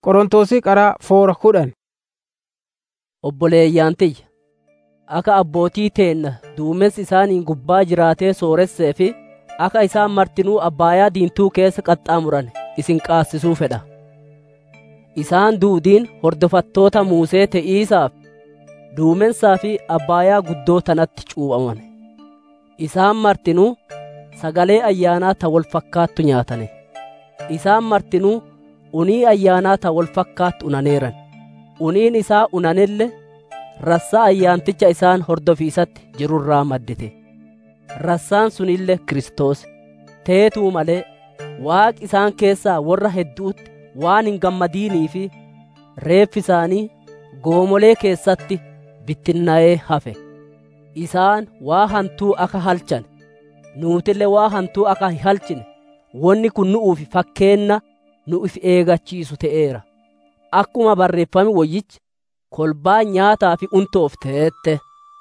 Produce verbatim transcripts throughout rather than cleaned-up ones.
Qorontosii qaraa foora kudhan. Obboleeyyaan tiyya, akka abbootii teenna duumessi isaaniin gubbaa jiraatee sooressee fi akka isaan martinuu abbaayaa diintuu keessa qaxxaamuran isin qaasisuu fedha. Isaan duudiin hordofattoota Muusee te'iisaaf duumessaa fi abbaayaa guddoo tanatti cuuphaman. Isaan martinuu sagalee ayyaanaa ta wal fakkaattu nyaatane. Isaan martinuu unii ayyaanaa ta wal fakkaattu unaneeran. Uniin isaa unanelle rassaa ayyaanticha isaan hordofiisatti jirurraa maddite. Rassaan sunille Kiristoos. Teetuu malee Waaqi isaan keessaa warra hedduutti waan hin gammadiinii fi reeffi isaanii goomolee keessatti bittinnaa'ee hafe. Isaan waa hantuu akka halchan, nuutillee waa hantuu akka hin halchine, wonni kun nu'uuf fakkeenna nu'uf eegachiisu ta'eera. Akkuma barreeffame wayyichi kolbaa nyaataa fi untoof teette.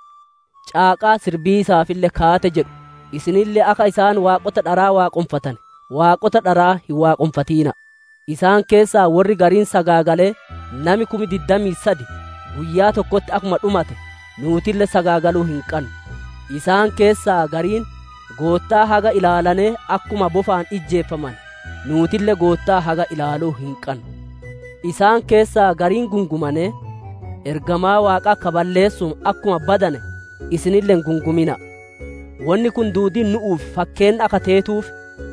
Caaqaa sirbiisaafillee kaate jedhu isinillee akka isaan waaqota dharaa waaqonfatan waaqota dharaa hin waaqonfatiina. Isaan keessaa warri gariin sagaagalee nami kumi digdamii sadi guyyaa tokkotti akkuma dhumate nuutille sagaagaluu hin qabnu. Isaan keessaa gariin goottaa haga ilaalanee akkuma bofaan ijjeeffaman nuutille goottaa haga ilaaluu hin qabnu. Isaan keessaa gariin gungumanee ergamaa waaqaa kaballeessuun akkuma badane isinilleen gungumina. Wanni kun duudiin nu'uuf fakkeen akka teetuuf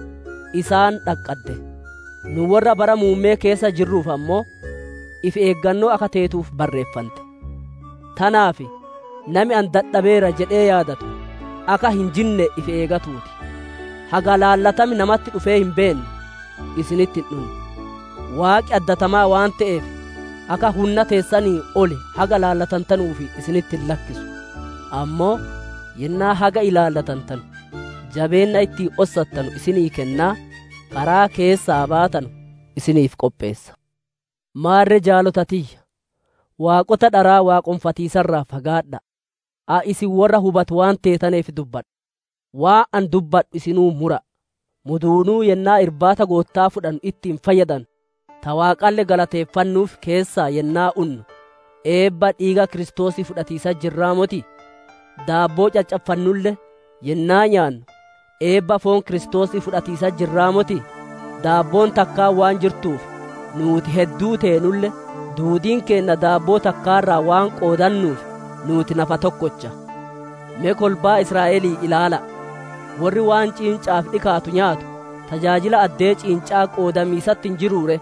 isaan dhaqqadde. Nu warra bara muummee keessa jirruuf ammoo if eeggannoo akka teetuuf barreeffante. Tanaaf nami an dadhabeera jedhee yaadatu akka hin jinne if eegatuuti. Haga laallatami namatti dhufee hin beenne isinitti hin dhunne. Waaqi addatamaa waan ta'eef akka hunna teessanii oli haga laallatantanuufi isinitti hin lakkisu. Ammoo yennaa haga ilaallatantanu jabeenna itti ossattanu isinii kennaa karaa keessaa baatanu isiniif qopheessa. Maarre jaalotatiyya, waaqota dharaa waaqonfatiisarraa fagaadha. A isin warra hubatu waan teetaneef dubbadha. Waa an dubbadhu isinuu mura. Muduunuu yennaa irbaata goottaa fudhanu ittiin fayyadan. Ta waaqalle galateeffannuuf keessaa yennaa unnu eebba dhiiga Kiristoosii fudhatiisa jirraa moti. Daabboo caccafannulle yennaa nyaannu eebba foon Kiristoosii fudhatiisa jirraa moti. Daabboon takkaa waan jirtuuf nuuti hedduu teenulle duudiin keenna daabboo takkaarraa waan qoodannuuf nuuti nafa tokkocha. Mee kolbaa Israa'elii ilaala. Warri waan ciincaaf dhikaatu nyaatu tajaajila addee ciincaa qoodamiisatti hin jiruure.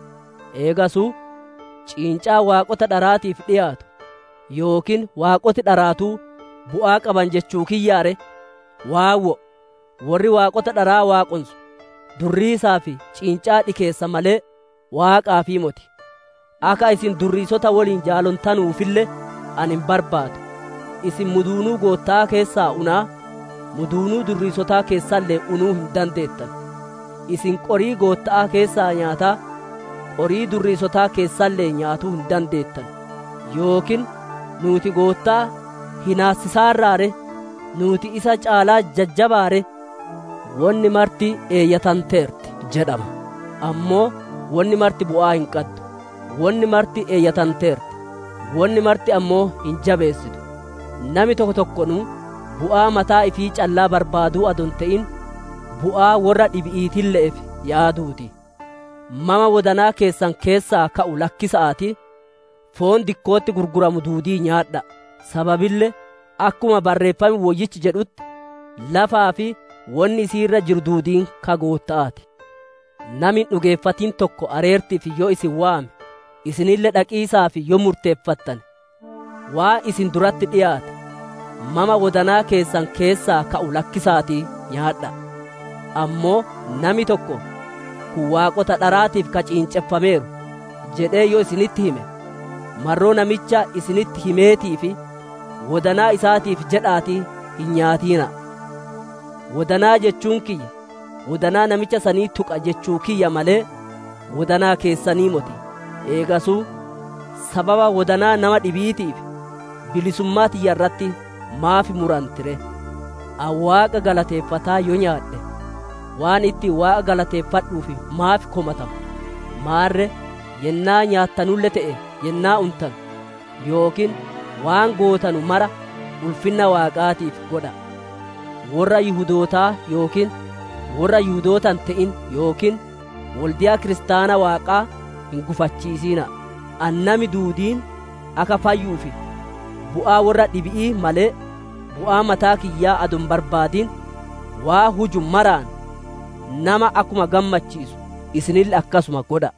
Eegasuu ciincaa waaqota dharaatiif dhiyaatu yookiin waaqoti dharaatuu bu'aa qaban jechuu kiyyaare. Waawwo warri waaqota dharaa waaqonsu durriisaa fi ciincaa dhikeessa malee waaqaa fi moti. Akka isin durriisota waliin jaalontanuufille ani hin barbaadu. Isin muduunuu goottaa keessaa unaa muduunuu durriisotaa keessallee unuu hin dandeettan. Isin qorii goottaa keessaa nyaataa qorii durriisotaa keessallee nyaatuu hin dandeettan. Yookiin nuuti goottaa hinaassisaarraare nuuti isa caalaa jajjabaare wanni marti eeyyatanteerti jedhama. Ammoo wanni marti bu'aa hin qaddu. Wanni marti eeyyatanteerti. Wanni marti ammoo hin jabeessitu. Nami tokko tokkonuu bu'aa mataa ifii callaa barbaaduu adon ta'in bu'aa warra dhibi'iitille'ef yaaduuti. Mama wadanaa keessan keessaa ka'u lakkisa'aati foon dikkootti gurguramu duudii nyaadha. Sababille akkuma barreeffame woyyichi jedhutti lafaa fi wanni isiirra jiru duudiin ka gootta'aati. Nami dhugeeffatiin tokko areertiif yoo isin waame isinille dhaqiisaaf yoo murteeffattan waa isin duratti dhiyaate mama wadanaa keessan keessaa ka'u lakkisaatii nyaadha. Ammoo nami tokko kun waaqota dharaatiif ka ciinceffameeru jedhee yoo isinitti hime marroo namicha isinitti himeetii fi wadanaa isaatiif jedhaatii hin nyaatiina. Wadanaa jechuun kiyya wadanaa namicha sanii tuqa jechuu kiyya malee wadanaa keessanii moti. Eegasuu sababa wadanaa nama dhibiitiif bilisummaa tiyya irratti maaf murantire. Waaqa galateeffataa yoo nyaadhe waan itti waaqa galateeffadhuuf maaf komatama. Maarre yennaa nyaattanulle ta'e yennaa untan yookiin waan gootanu mara ulfinna Waaqaatiif godha. Warra Yihudootaa yookiin warra Yihudootan ta'in yookiin waldiyaa kiristaana Waaqaa hin gufachiisina. Annami duudiin akka fayyuufi bu'aa warra dhibi'ii malee bu'aa mataa kiyyaa adon barbaadin waa huju maraan nama akkuma gammachiisu isinille akkasuma godha.